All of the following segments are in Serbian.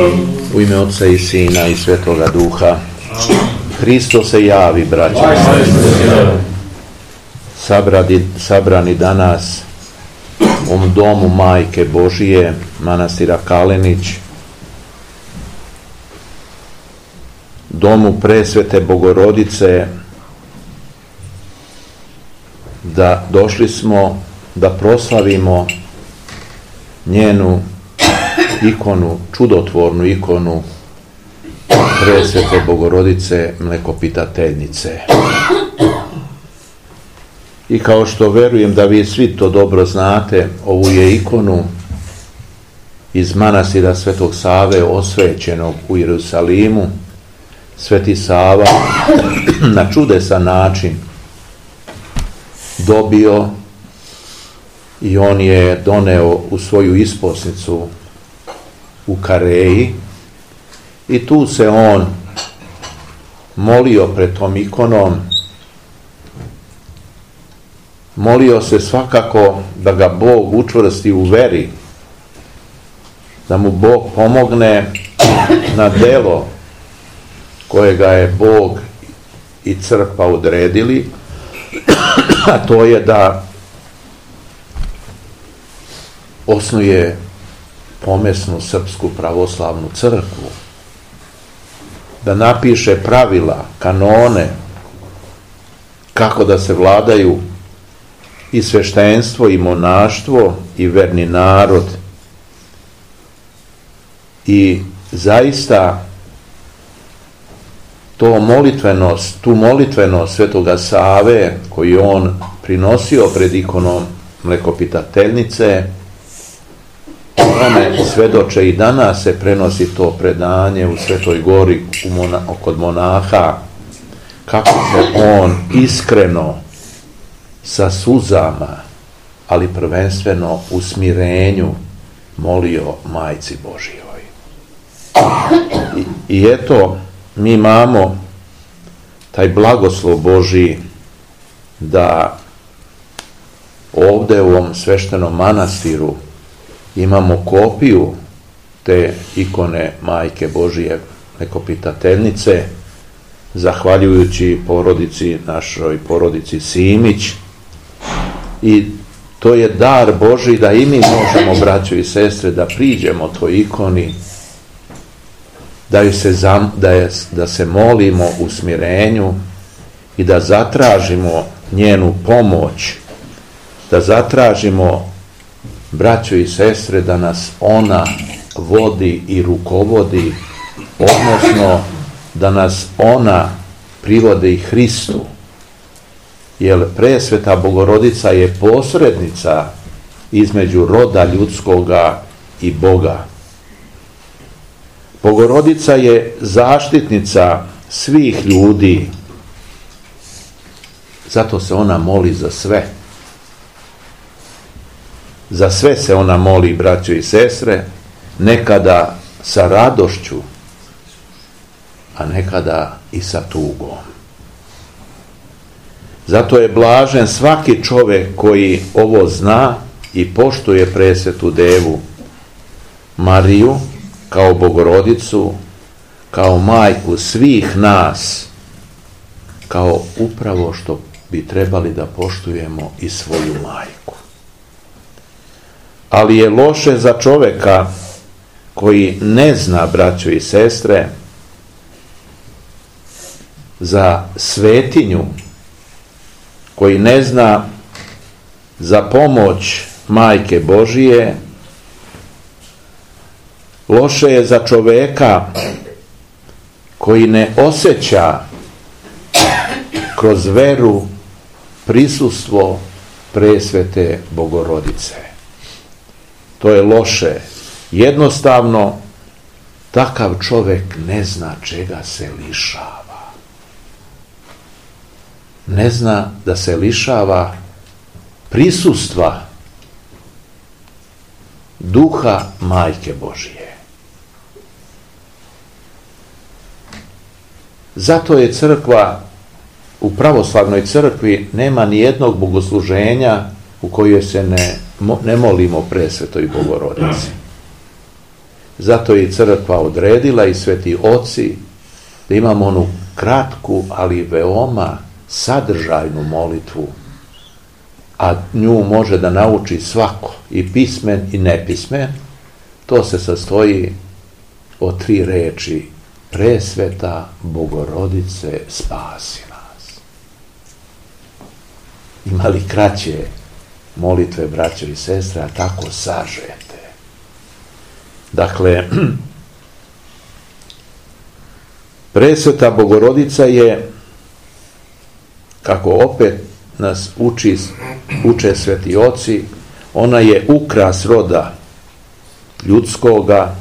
U ime Otca i Sina i Svetoga Duha. Hristo se javi, braćo i sestre. Sabrani danas u domu Majke Božije, manastira Kalenić, domu Presvete Bogorodice, da došli smo da proslavimo njenu ikonu, čudotvornu ikonu Presvete Bogorodice Mlekopitateljice. I kao što verujem da vi svi to dobro znate, ovu je ikonu iz manastira Svetog Save osvećenog u Jerusalimu. Sveti Sava na čudesan način dobio i on je doneo u svoju isposnicu u Kareji i tu se on molio pred tom ikonom. Molio se svakako da ga Bog učvrsti u veri, da mu Bog pomogne na delo kojega je Bog i crkva odredili, a to je da osnuje pomesnu srpsku pravoslavnu crkvu, da napiše pravila, kanone, kako da se vladaju i sveštenstvo i monaštvo i verni narod. I zaista tu molitvenost Svetoga Save koju on prinosio pred ikonom Mlekopitateljice, tome svedoče i danas se prenosi to predanje u Svetoj Gori kod monaha, kako se on iskreno sa suzama, ali prvenstveno u smirenju molio Majci Božijoj. I eto, mi imamo taj blagoslov Božiji da ovdje u ovom sveštenom manastiru imamo kopiju te ikone Majke Božije Mlekopitateljice, zahvaljujući našoj porodici Simić. I to je dar Božji da i mi možemo, braćo i sestre, da priđemo toj ikoni, da se molimo u smirenju i da zatražimo njenu pomoć, da zatražimo, braćo i sestre, da nas ona vodi i rukovodi, odnosno da nas ona privodi Hristu, jer Presveta Bogorodica je posrednica između roda ljudskoga i Boga. Bogorodica je zaštitnica svih ljudi, zato se ona moli za sve. Za sve se ona moli, braćo i sestre, nekada sa radošću, a nekada i sa tugom. Zato je blažen svaki čovjek koji ovo zna i poštuje Presvetu Devu Mariju kao Bogorodicu, kao majku svih nas, kao upravo što bi trebali da poštujemo i svoju majku. Ali je loše za čovjeka koji ne zna, braćo i sestre, za svetinju, koji ne zna za pomoć Majke Božije. Loše je za čovjeka koji ne osjeća kroz veru prisustvo Presvete Bogorodice. To je loše. Jednostavno, takav čovjek ne zna čega se lišava. Ne zna da se lišava prisustva duha Majke Božije. Zato je crkva, u pravoslavnoj crkvi nema ni jednog bogosluženja u kojoj se ne molimo Presvetoj Bogorodici. Zato je i crkva odredila i sveti oci da imamo onu kratku, ali veoma sadržajnu molitvu, a nju može da nauči svako, i pismen i nepismen. To se sastoji od 3 reči: Presveta Bogorodice, spasi nas. Ima li kraće molitve, braćo i sestre, a tako sažete? Dakle, Presveta Bogorodica je, kako opet nas uče sveti oci, ona je ukras roda ljudskoga,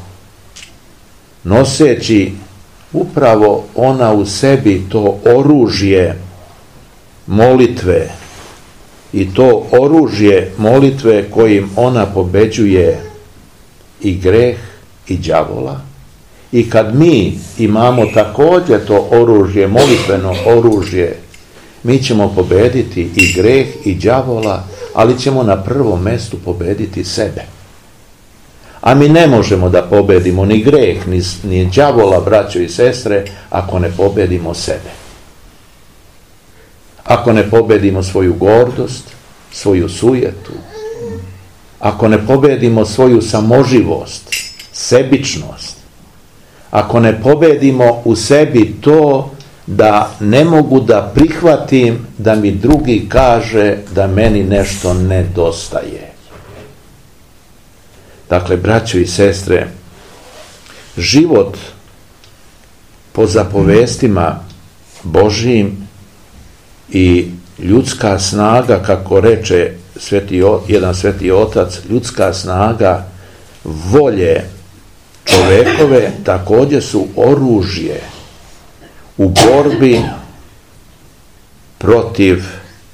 noseći upravo ona u sebi to oružje molitve, i to oružje molitve kojim ona pobeđuje i greh i đavola. I kad mi imamo također to oružje, molitveno oružje, mi ćemo pobediti i greh i đavola, ali ćemo na prvom mjestu pobediti sebe. A mi ne možemo da pobedimo ni greh, ni đavola, braćo i sestre, ako ne pobedimo sebe. Ako ne pobedimo svoju gordost, svoju sujetu, ako ne pobedimo svoju samoživost, sebičnost, ako ne pobedimo u sebi to da ne mogu da prihvatim da mi drugi kaže da meni nešto nedostaje. Dakle, braćo i sestre, život po zapovestima Božijim i ljudska snaga, kako reče jedan sveti otac, ljudska snaga volje čovekove također su oružje u borbi protiv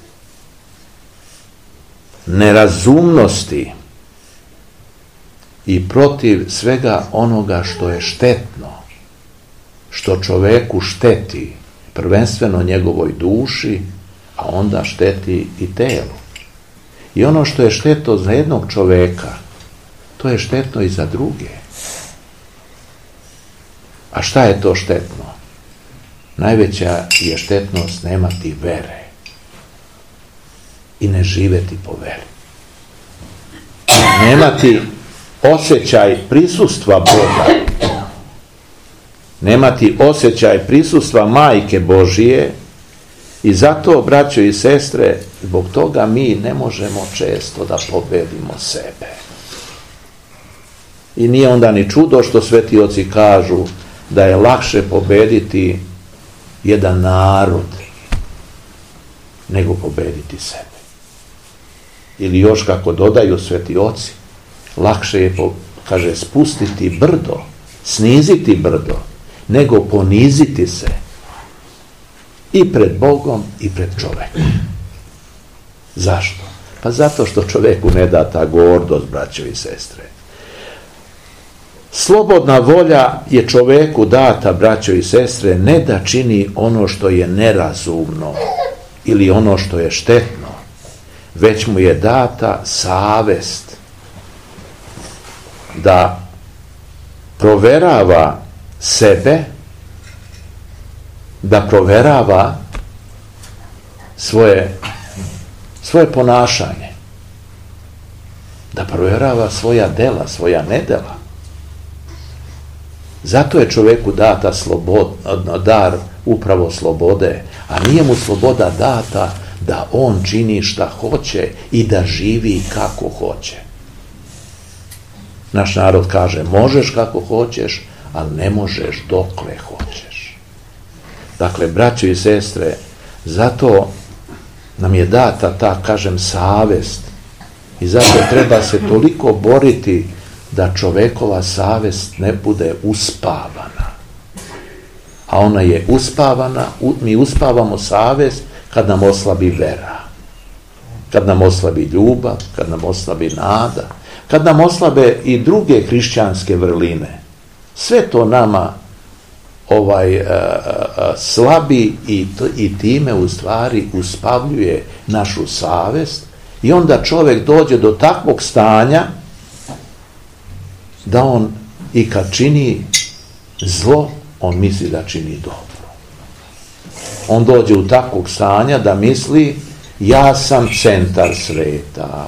nerazumnosti i protiv svega onoga što je štetno, što čoveku šteti, prvenstveno njegovoj duši, a onda šteti i telu. I ono što je štetno za jednog čoveka, to je štetno i za druge. A šta je to štetno? Najveća je štetnost nemati vere i ne živeti po veri. Nemati osjećaj prisustva Boga, nemati osjećaj prisustva Majke Božije, i zato, braćo i sestre, zbog toga mi ne možemo često da pobedimo sebe. I nije onda ni čudo što sveti oci kažu da je lakše pobediti jedan narod nego pobediti sebe. Ili još kako dodaju sveti oci, lakše je, kaže, spustiti brdo, sniziti brdo, nego poniziti se i pred Bogom i pred čovekom. Zašto? Pa zato što čoveku ne da ta gordost, braćo i sestre. Slobodna volja je čoveku data, braćo i sestre, ne da čini ono što je nerazumno ili ono što je štetno, već mu je data savest da proverava sebe, da proverava svoje ponašanje, da provjerava svoja dela, svoja nedela. Zato je čovjeku data dar upravo slobode, a nije mu sloboda data da on čini šta hoće i da živi kako hoće. Naš narod kaže, možeš kako hoćeš, ali ne možeš dokle hoćeš. Dakle, braćo i sestre, zato nam je data ta, kažem, savest, i zato treba se toliko boriti da čovekova savest ne bude uspavana. A ona je uspavana, mi uspavamo savest kad nam oslabi vera, kad nam oslabi ljubav, kad nam oslabi nada, kad nam oslabe i druge hrišćanske vrline. Sve to nama slabi i time u stvari uspavljuje našu savest, i onda čovjek dođe do takvog stanja da on i kad čini zlo, on misli da čini dobro. On dođe u takvog stanja da misli, ja sam centar sveta.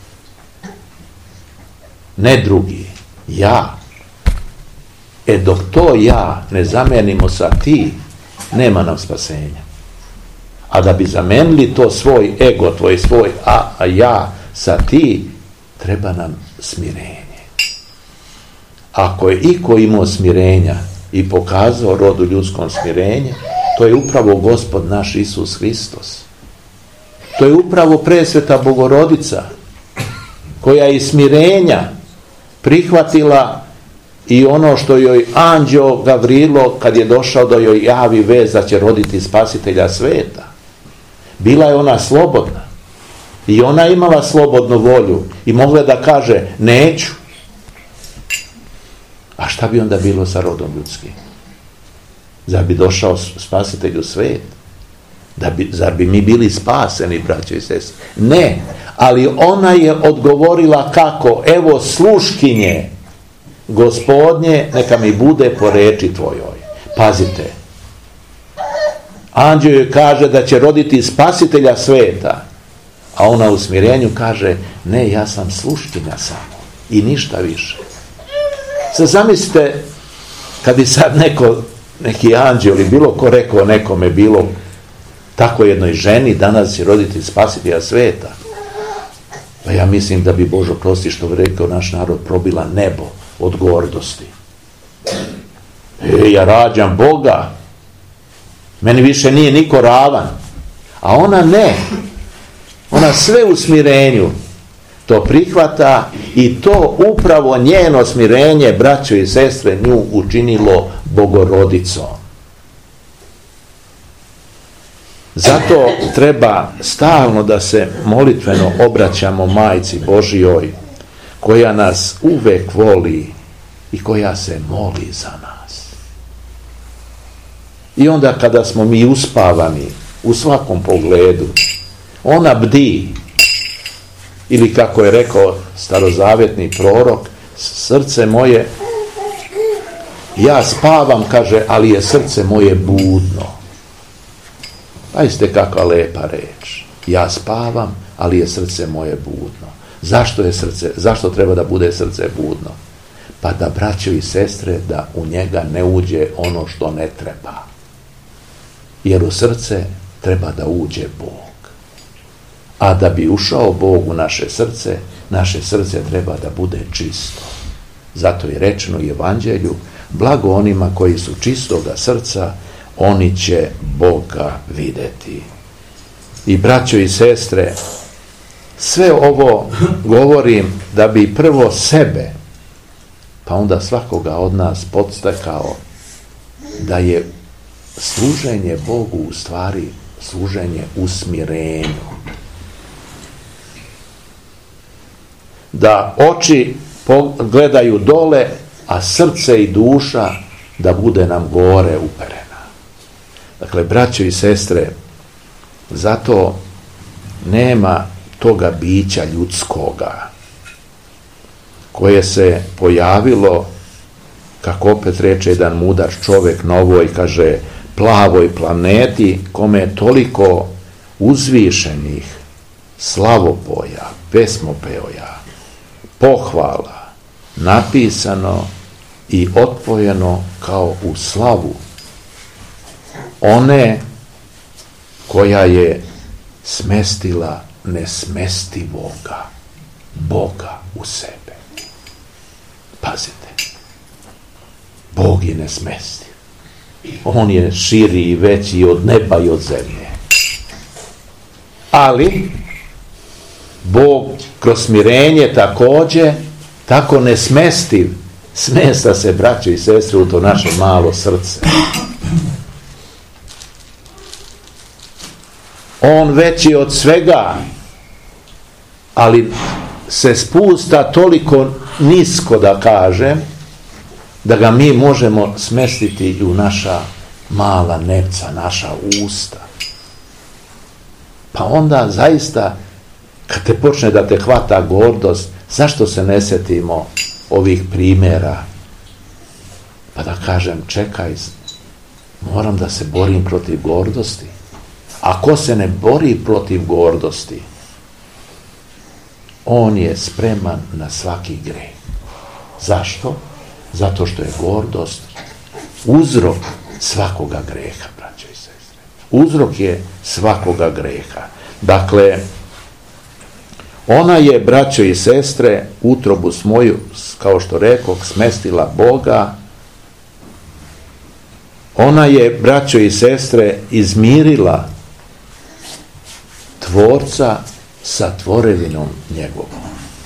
Ne drugi, ja. Dok to ja ne zamenimo sa ti, nema nam spasenja. A da bi zamenili to svoj ego, svoj a ja sa ti, treba nam smirenje. Ako je iko imao smirenja i pokazao rodu ljudskom smirenje, to je upravo Gospod naš Isus Hristos. To je upravo presveta Bogorodica, koja je iz smirenja prihvatila i ono što joj anđeo Gavrilo, kad je došao da joj javi vest da će roditi spasitelja sveta. Bila je ona slobodna i ona imala slobodnu volju i mogla da kaže neću. A šta bi onda bilo sa rodom ljudskim? Zar bi došao spasitelj u svet? Zar bi mi bili spaseni, braćo i sestre? Ne, ali ona je odgovorila kako? Evo sluškinje Gospodnje, neka mi bude po reči tvojoj. Pazite, anđeo joj kaže da će roditi spasitelja sveta, a ona u smirenju kaže, ne, ja sam sluškinja samo i ništa više. Sad zamislite, kad bi sad neki anđeo ili bilo ko rekao nekome, bilo tako jednoj ženi, danas će roditi spasitelja sveta, pa ja mislim da bi, Bože prosti, što bi rekao naš narod, probila nebo od gordosti. Ja rađam Boga, meni više nije niko ravan. A ona ne, ona sve u smirenju to prihvata i to upravo njeno smirenje, braćo i sestre, nju učinilo Bogorodicom. Zato treba stalno da se molitveno obraćamo Majci Božijoj, koja nas uvek voli i koja se moli za nas. I onda kada smo mi uspavani u svakom pogledu, ona bdi, ili kako je rekao starozavjetni prorok, srce moje, ja spavam, kaže, ali je srce moje budno. Pazite kakva lepa reč. Ja spavam, ali je srce moje budno. Zašto treba da bude srce budno? Pa da, braćo i sestre, da u njega ne uđe ono što ne treba. Jer u srce treba da uđe Bog. A da bi ušao Bog u naše srce treba da bude čisto. Zato je rečeno u Evanđelju, blago onima koji su čistoga srca, oni će Boga videti. I braćo i sestre, sve ovo govorim da bi prvo sebe, pa onda svakoga od nas podstakao da je služenje Bogu u stvari služenje u smirenju. Da oči gledaju dole, a srce i duša da bude nam gore uperena. Dakle, braćo i sestre, zato nema toga bića ljudskoga koje se pojavilo, kako opet reče jedan mudar čovjek na ovoj, kaže, plavoj planeti, kome je toliko uzvišenih slavopoja, pesmopeoja, pohvala napisano i otpojeno kao u slavu one koja je smestila nesmestivoga Boga u sebe. Pazite, Bog je nesmestiv. On je širi i veći od neba i od zemlje. Ali Bog kroz smirenje također, tako nesmestiv, smesta se, braćo i sestre, u to naše malo srce. On veći od svega, ali se spusta toliko nisko, da kažem, da ga mi možemo smestiti u naša mala nepca, naša usta. Pa onda zaista, kad te počne da te hvata gordost, zašto se ne sjetimo ovih primjera Pa da kažem, čekaj, moram da se borim protiv gordosti. A ko se ne bori protiv gordosti, on je spreman na svaki greh. Zašto? Zato što je gordost uzrok svakoga greha, braćo i sestre. Uzrok je svakoga greha. Dakle, ona je, braćo i sestre, utrobu svoju, kao što rekoh, smestila Boga. Ona je, braćo i sestre, izmirila Tvorca sa tvorevinom njegovom.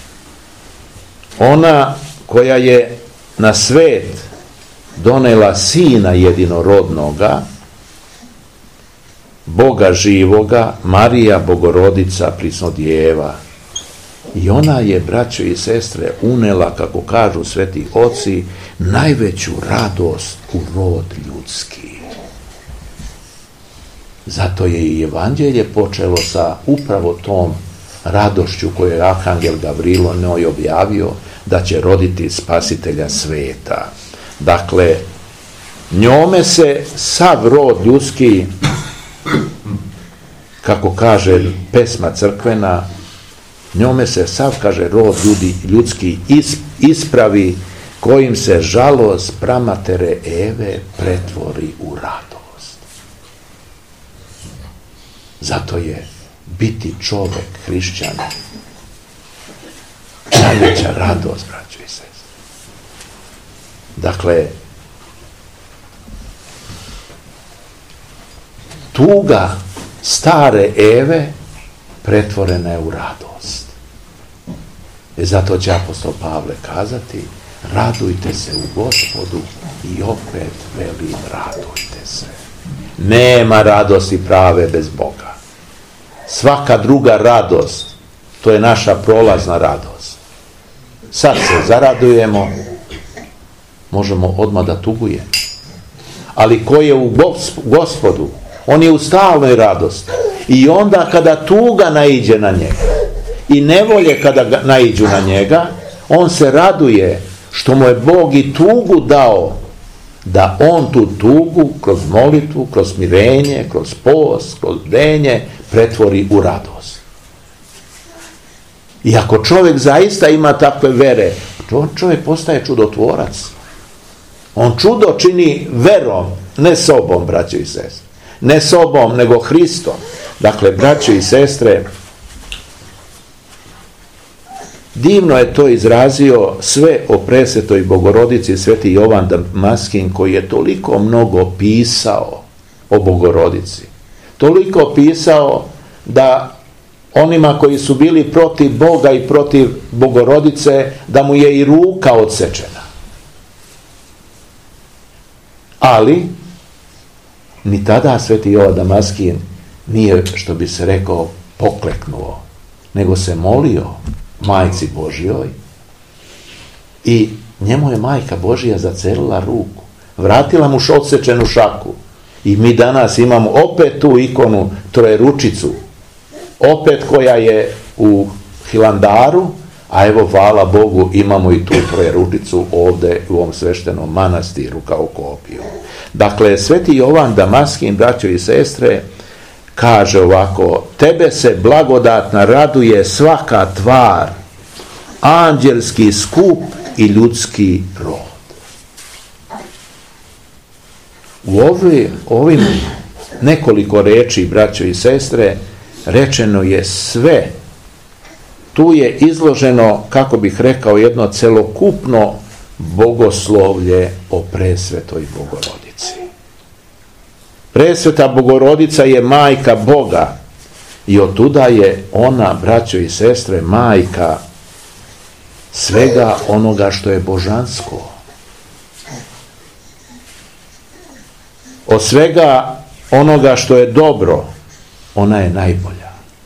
Ona koja je na svet donela Sina jedinorodnoga, Boga živoga, Marija Bogorodica Prisnodjeva. I ona je, braćo i sestre, unela, kako kažu sveti oci, najveću radost u rod ljudski. Zato je i evanđelje počelo sa upravo tom radošću koju je arhangel Gavrilo njoj objavio, da će roditi spasitelja sveta. Dakle, njome se sav rod ljudski, kako kaže pesma crkvena, njome se sav, kaže, rod ljudski ispravi, kojim se žalost pramatere Eve pretvori u radost. Zato je biti čovjek, hrišćanin, najveća radost, braćo i sestre. Dakle, tuga stare Eve pretvorena je u radost. I zato će apostol Pavle kazati: radujte se u Gospodu, i opet velim, radujte se. Nema radosti prave bez Boga. Svaka druga radost, to je naša prolazna radost. Sad se zaradujemo, možemo odmah da tugujemo. Ali ko je u Gospodu, on je u stalnoj radosti. I onda kada tuga naiđe na njega i nevolje kada naiđu na njega, on se raduje što mu je Bog i tugu dao, da on tu tugu kroz molitvu, kroz smirenje, kroz post, kroz bdenje pretvori u radost. I ako čovjek zaista ima takve vere, čovjek postaje čudotvorac. On čudo čini verom, ne sobom, braćo i sestre. Ne sobom, nego Hristom. Dakle, braćo i sestre, divno je to izrazio sve o presvetoj Bogorodici sveti Jovan Damaskin, koji je toliko mnogo pisao o Bogorodici. Toliko pisao da onima koji su bili protiv Boga i protiv Bogorodice, da mu je i ruka odsečena. Ali ni tada sveti Jovan Damaskin nije, što bi se rekao, pokleknuo, nego se molio Majci Božjoj i njemu je Majka Božja zacelila ruku, vratila mu odsečenu šaku. I mi danas imamo opet tu ikonu Trojeručicu, opet koja je u Hilandaru, a evo, hvala Bogu, imamo i tu Trojeručicu ovdje u ovom sveštenom manastiru kao kopiju. Dakle, sveti Jovan Damaskin, braćo i sestre, kaže ovako: tebe se blagodatna raduje svaka tvar, anđelski skup i ljudski rod. U ovim nekoliko reči, braćo i sestre, rečeno je sve. Tu je izloženo, kako bih rekao, jedno celokupno bogoslovlje o presvetoj Bogorodici. Presveta Bogorodica je majka Boga i otuda je ona, braćo i sestre, majka svega onoga što je božansko. Od svega onoga što je dobro, ona je najbolja.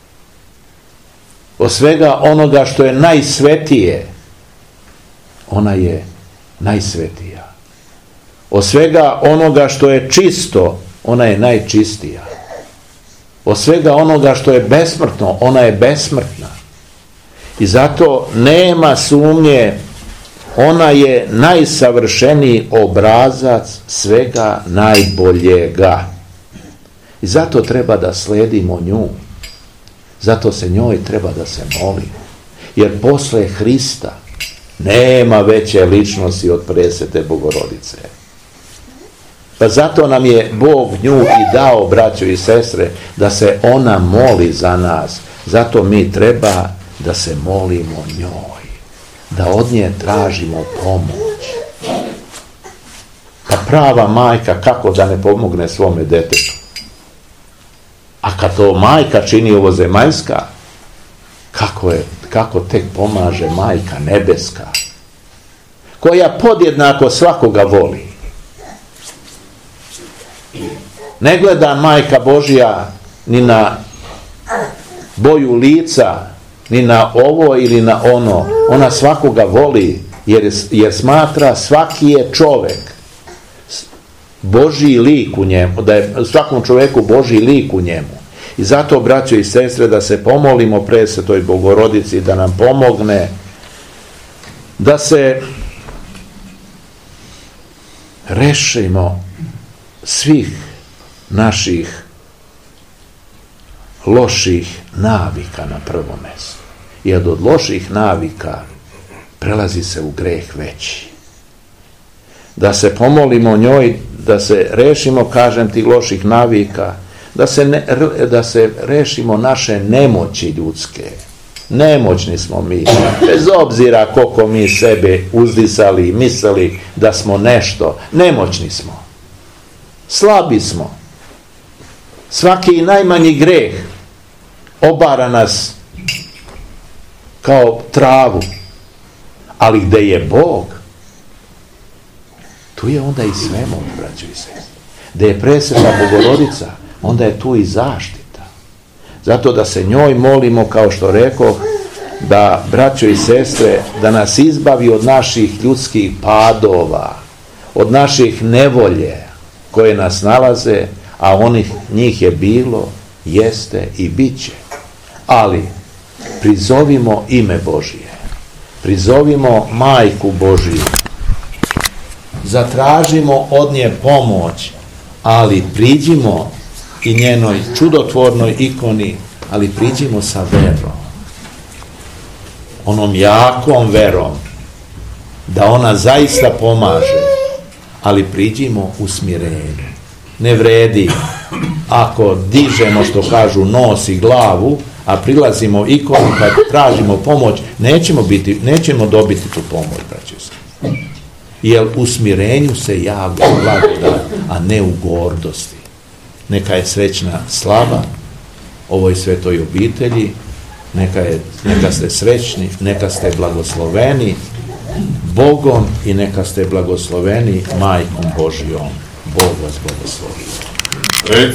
Od svega onoga što je najsvetije, ona je najsvetija. Od svega onoga što je čisto, ona je najčistija. Od svega onoga što je besmrtno, ona je besmrtna. I zato nema sumnje Ona je najsavršeniji obrazac svega najboljega. I zato treba da sledimo nju. Zato se njoj treba da se molimo. Jer posle Hrista nema veće ličnosti od presvete Bogorodice. Pa zato nam je Bog nju i dao, braćo i sestre, da se ona moli za nas. Zato mi treba da se molimo njoj. Da od nje tražimo pomoć. Pa prava majka kako da ne pomogne svome detetu? A kad to majka čini ovozemaljska, kako tek pomaže majka nebeska, koja podjednako svakoga voli. Ne gleda majka Božja ni na boju lica, ni na ovo ili na ono. Ona svakoga voli, jer smatra svaki je čovek Božji lik u njemu, da je svakom čoveku Božji lik u njemu. I zato, braćo i sestre, da se pomolimo presvetoj Bogorodici da nam pomogne da se rešimo svih naših loših navika na prvo mesto. Jer od loših navika prelazi se u greh veći. Da se pomolimo njoj, da se rešimo, kažem ti, loših navika, da se rešimo naše nemoći ljudske. Nemoćni smo mi, bez obzira koliko mi sebe uzdisali i mislili da smo nešto. Nemoćni smo. Slabi smo. Svaki najmanji greh obara nas kao travu. Ali gde je Bog, tu je onda i svemoć, braćo i sestre. Gde je presveta Bogorodica, onda je tu i zaštita. Zato da se njoj molimo, kao što rekoh, da, braćo i sestre, da nas izbavi od naših ljudskih padova, od naših nevolje koje nas nalaze, a njih je bilo, jeste i bit će. Ali prizovimo ime Božije, prizovimo Majku Božiju, zatražimo od nje pomoć, ali priđimo i njenoj čudotvornoj ikoni, ali priđimo sa verom. Onom jakom verom, da ona zaista pomaže, ali priđimo u smirenju. Ne vredi ako dižemo, što kažu, nos i glavu, a prilazimo ikonu kad tražimo pomoć, nećemo dobiti tu pomoć, braćo i sestre. Jer u smirenju se javlja blagodat, a ne u gordosti. Neka je srećna slava ovoj svetoj obitelji, neka ste srećni, neka ste blagosloveni Bogom i neka ste blagosloveni Majkom Božijom. Bog vas blagoslovi.